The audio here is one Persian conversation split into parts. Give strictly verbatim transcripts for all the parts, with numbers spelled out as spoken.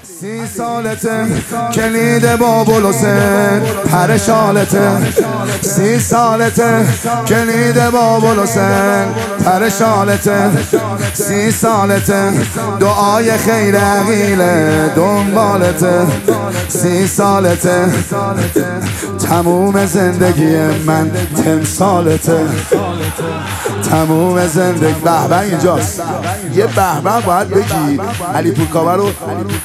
سی سالته کلید بابل حسین پر شالته. سی سالته کلید بابل حسین پر شالته. سی سالته دعای خیر عقیله دنبالته. سی سالته تموم زندگی من تمثالته. تموم زندگی به به اینجاست. یه به به باید بگی. علی پورکاوه رو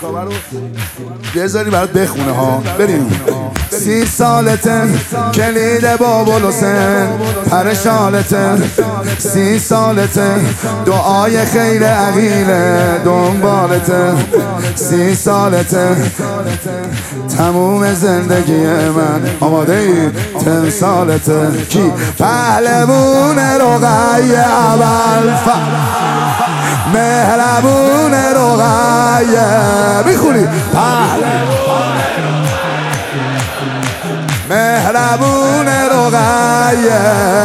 بذاری برات بخونه ها. بریم. سی سالته کلید بابل حسین پر شالته. سی سالته دعای خیر عقیله دنبالته. سی سالته تموم زندگی من آماده ای تمثالته. کی؟ پهلوون رقیه اول مهربون رقیه میخونی مهربون رقیه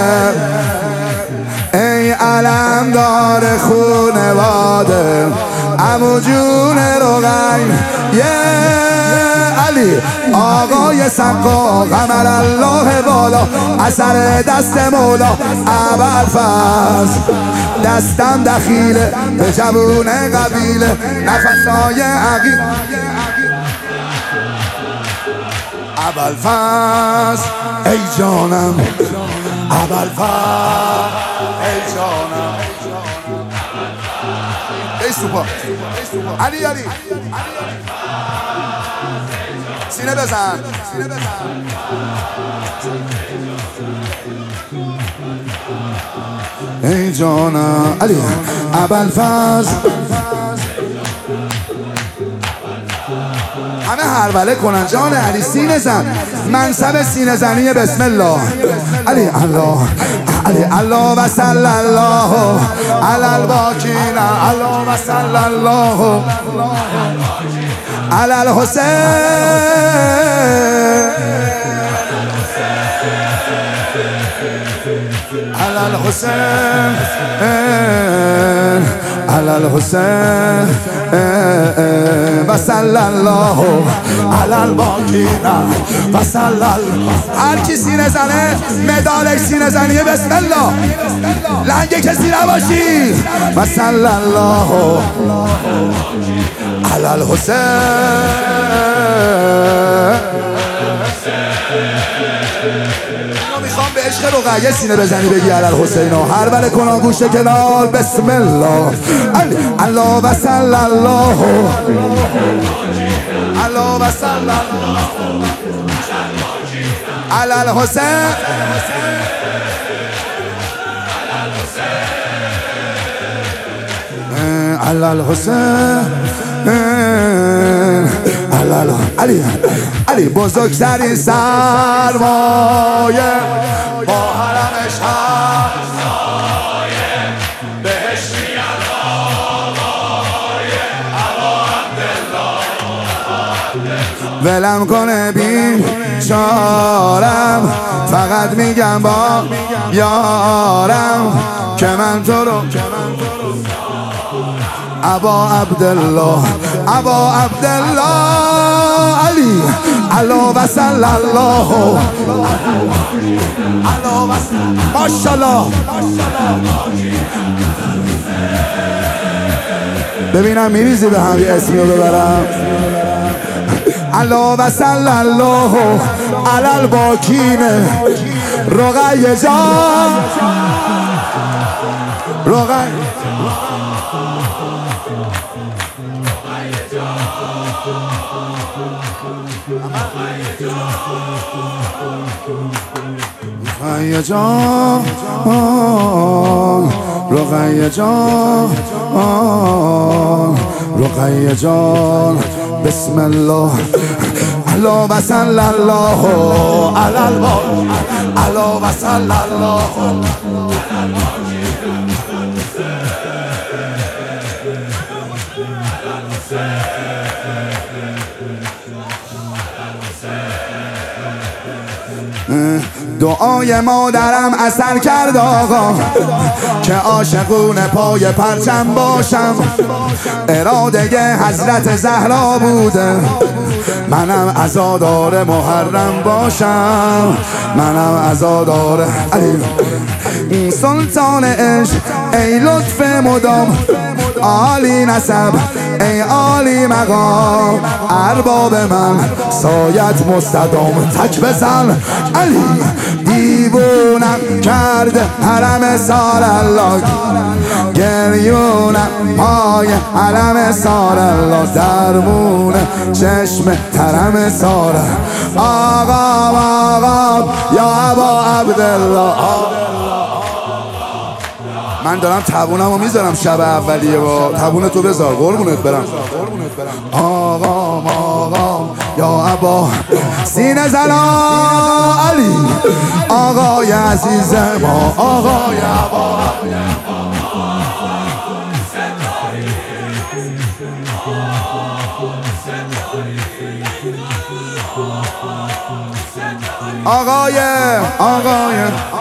ای علمدار خونواده عمو جون رقیه علی آقای سقا قمر الله بالا اثر دست مولا ابوالفضل دستم دخیله به جوون قبیله نفسای عقیل ابوالفضل ای جانم ابوالفضل ای جانم ای سوپا علی علی سینه بزن سینه بزن ای جانم علی ابوالفضل همه هربله کنن جان علی سینه زن منصب سینه زنی بسم الله علی الله علی الله و صلی الله علی الباکین الله و صلی الله علی الحسین علی الحسین علی الحسین و صلی الله علی الباکین و صلی الله. هر کی سینه زنه مدالش سینه زنیه بسم الله. لنگه کسی نباشی و صلی الله علی الحسین. میخوام به عشق رقیه سینه بزنی بگی علی الحسین و هر بله کنا گوشت کنال بسم الله علی الله و صلی الله الله و صلی الله علی الحسین علی الحسین علی علی بزرگترین سرمایه با حرمش همسایه بهشتی آقای ابا عبدالله ولم کنه بی چارم فقط میگم با یارم که من تو رو ابا عبدالله ابا عبدالله علی الله و صلی الله ماشاءالله. ببینم میریزی به هم یه اسمی رو ببرم. الله و صلی الله علی الباکین رقیه جان رقیه رقیه جان رقیه جان رقیه جان بسم الله الله و صلی الله علی الباکین الله و صلی الله دعای مادرم اثر کرد آقا که عاشقونه پای پرچم باشم. اراده حضرت زهرا بوده منم عزادار محرم باشم. منم عزادار علی سلطان عشق ای لطف مدام، عالی نسب ای عالی مقام، ارباب من سایت مستدام. تک بزن علی دیوونم کرد حرم سار الله، گریونم پای حرم سار الله، درمون چشم ترم سار. آقا آقا یا ابا عبدالله. من دارم تبونم و میذارم شب اولیه با تبون تو بذار قربونت برم. آقا آقا یا ابا سینه زنا علی آقای عزیز ما، آقای ابا. آقای آقای